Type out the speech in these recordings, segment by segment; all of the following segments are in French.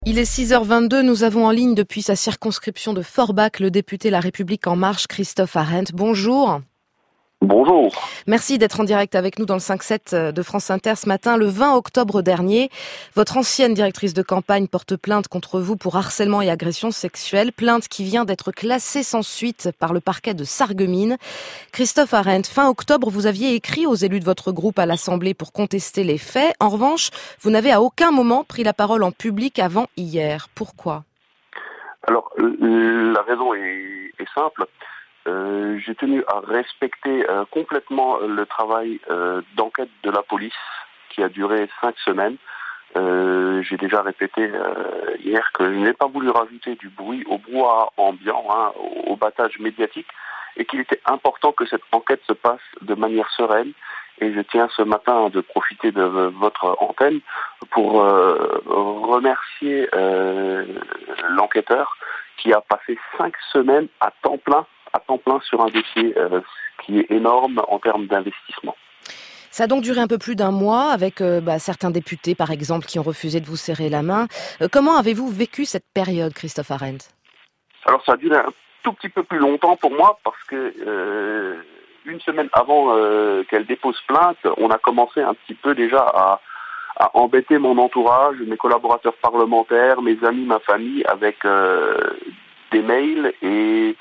Il est 6h22, nous avons en ligne depuis sa circonscription de Forbach le député La République En Marche, Christophe Arendt. Bonjour. Bonjour. Merci d'être en direct avec nous dans le 5-7 de France Inter ce matin. Le 20 octobre dernier, votre ancienne directrice de campagne porte plainte contre vous pour harcèlement et agression sexuelle. Plainte qui vient d'être classée sans suite par le parquet de Sarreguemines. Christophe Arendt, fin octobre, vous aviez écrit aux élus de votre groupe à l'Assemblée pour contester les faits. En revanche, vous n'avez à aucun moment pris la parole en public avant hier. Pourquoi ? Alors, la raison est simple. J'ai tenu à respecter complètement le travail d'enquête de la police qui a duré 5 semaines. J'ai déjà répété hier que je n'ai pas voulu rajouter du bruit au brouhaha ambiant, au battage médiatique, et qu'il était important que cette enquête se passe de manière sereine. Et je tiens ce matin de profiter de votre antenne pour remercier l'enquêteur qui a passé 5 semaines à temps plein sur un dossier qui est énorme en termes d'investissement. Ça a donc duré un peu plus d'un mois avec certains députés, par exemple, qui ont refusé de vous serrer la main. Comment avez-vous vécu cette période, Christophe Arendt ? Alors ça a duré un tout petit peu plus longtemps pour moi parce que une semaine avant qu'elle dépose plainte, on a commencé un petit peu déjà à embêter mon entourage, mes collaborateurs parlementaires, mes amis, ma famille avec des mails et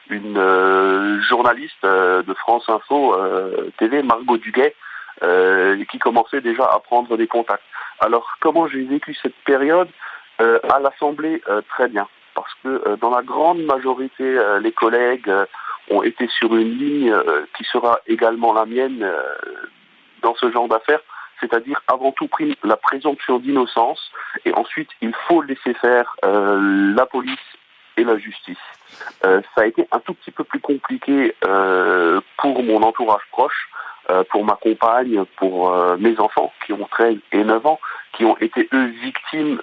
une journaliste de France Info TV, Margot Duguay, qui commençait déjà à prendre des contacts. Alors, comment j'ai vécu cette période à l'Assemblée? Très bien, parce que dans la grande majorité, les collègues ont été sur une ligne qui sera également la mienne dans ce genre d'affaires, c'est-à-dire avant tout la présomption d'innocence, et ensuite il faut laisser faire la police et la justice. Ça a été un tout petit peu plus compliqué pour mon entourage proche, pour ma compagne, pour mes enfants qui ont 13 et 9 ans, qui ont été eux victimes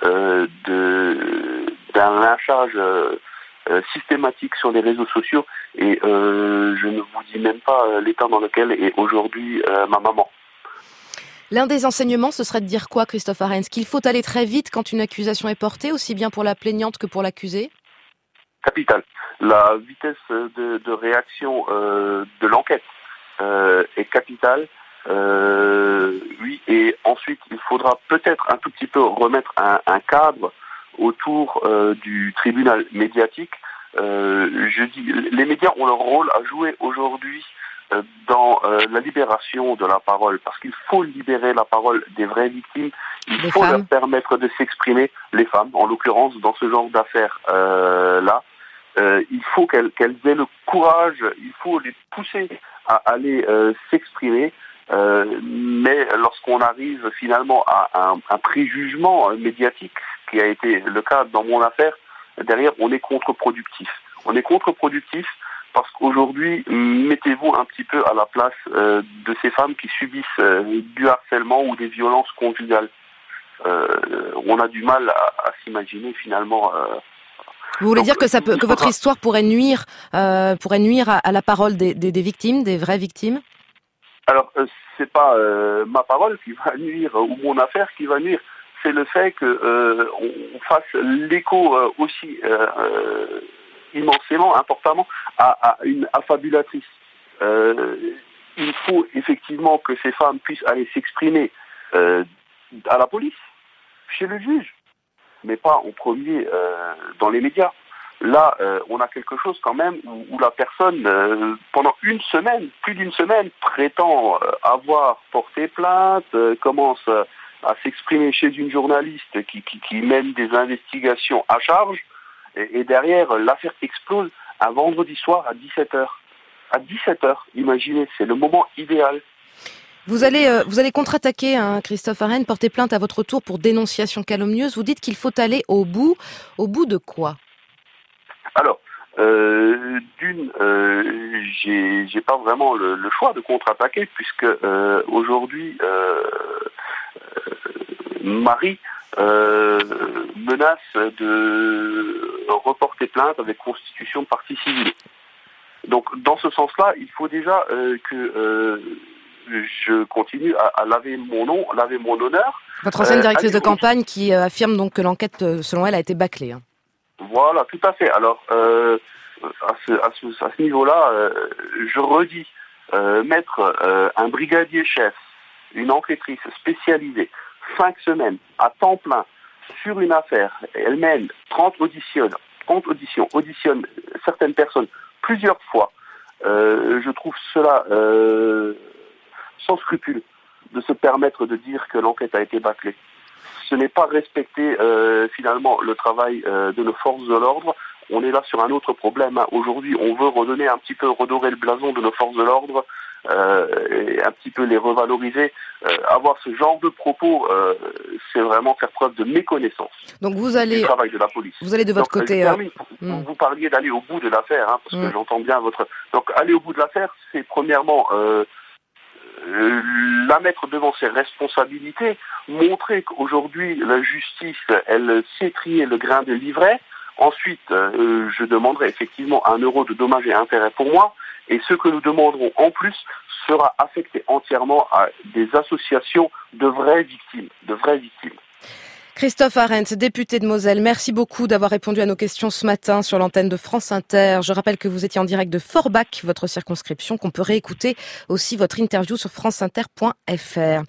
d'un lynchage systématique sur les réseaux sociaux, et je ne vous dis même pas l'état dans lequel est aujourd'hui ma maman. L'un des enseignements, ce serait de dire quoi, Christophe Arendt ? Qu'il faut aller très vite quand une accusation est portée, aussi bien pour la plaignante que pour l'accusé ? Capital. La vitesse de réaction de l'enquête est capitale. Oui, et ensuite, il faudra peut-être un tout petit peu remettre un cadre autour du tribunal médiatique. Je dis, les médias ont leur rôle à jouer aujourd'hui dans la libération de la parole, parce qu'il faut libérer la parole des vraies victimes, il faut leur permettre de s'exprimer, les femmes, en l'occurrence, dans ce genre d'affaires-là. Il faut qu'elles aient le courage, il faut les pousser à aller s'exprimer, mais lorsqu'on arrive finalement à un préjugement médiatique, qui a été le cas dans mon affaire, derrière on est contre-productif. On est contre-productif parce qu'aujourd'hui, mettez-vous un petit peu à la place de ces femmes qui subissent du harcèlement ou des violences conjugales. On a du mal à s'imaginer finalement. Vous voulez dire que votre histoire pourrait nuire à la parole des victimes, des vraies victimes ? Alors, c'est pas ma parole qui va nuire ou mon affaire qui va nuire. C'est le fait que on fasse l'écho aussi immensément, importantement, à une affabulatrice. Il faut effectivement que ces femmes puissent aller s'exprimer à la police, chez le juge, mais pas en premier dans les médias. Là, on a quelque chose quand même où la personne, pendant une semaine, plus d'une semaine, prétend avoir porté plainte, commence à s'exprimer chez une journaliste qui mène des investigations à charge, et derrière, l'affaire explose un vendredi soir à 17h. À 17h, imaginez, c'est le moment idéal. Vous allez contre-attaquer, Christophe Arendt, porter plainte à votre tour pour dénonciation calomnieuse. Vous dites qu'il faut aller au bout. Au bout de quoi ? Alors, j'ai pas vraiment le choix de contre-attaquer, puisque aujourd'hui, Marie menace de reporter plainte avec constitution de partie civile. Donc, dans ce sens-là, il faut déjà que je continue à laver mon nom, laver mon honneur. Votre ancienne directrice de campagne qui affirme donc que l'enquête, selon elle, a été bâclée. Voilà, tout à fait. Alors, à ce niveau-là, je redis, mettre un brigadier chef, une enquêtrice spécialisée, 5 semaines, à temps plein, sur une affaire, elle mène 30 auditions, auditionne certaines personnes plusieurs fois. Je trouve cela sans scrupule de se permettre de dire que l'enquête a été bâclée. Ce n'est pas respecter finalement le travail de nos forces de l'ordre. On est là sur un autre problème. Aujourd'hui, on veut redonner un petit peu, redorer le blason de nos forces de l'ordre, et un petit peu les revaloriser. Avoir ce genre de propos, c'est vraiment faire preuve de méconnaissance du travail de la police. Vous allez de votre côté. Vous parliez d'aller au bout de l'affaire, parce que j'entends bien votre. Donc aller au bout de l'affaire, c'est premièrement la mettre devant ses responsabilités, montrer qu'aujourd'hui la justice, elle sait trier le grain de l'ivraie. Ensuite, je demanderai effectivement 1 euro de dommages et intérêts pour moi, et ce que nous demanderons en plus sera affecté entièrement à des associations de vraies victimes. Christophe Arendt, député de Moselle, merci beaucoup d'avoir répondu à nos questions ce matin sur l'antenne de France Inter. Je rappelle que vous étiez en direct de Forbach, votre circonscription, qu'on peut réécouter aussi votre interview sur franceinter.fr.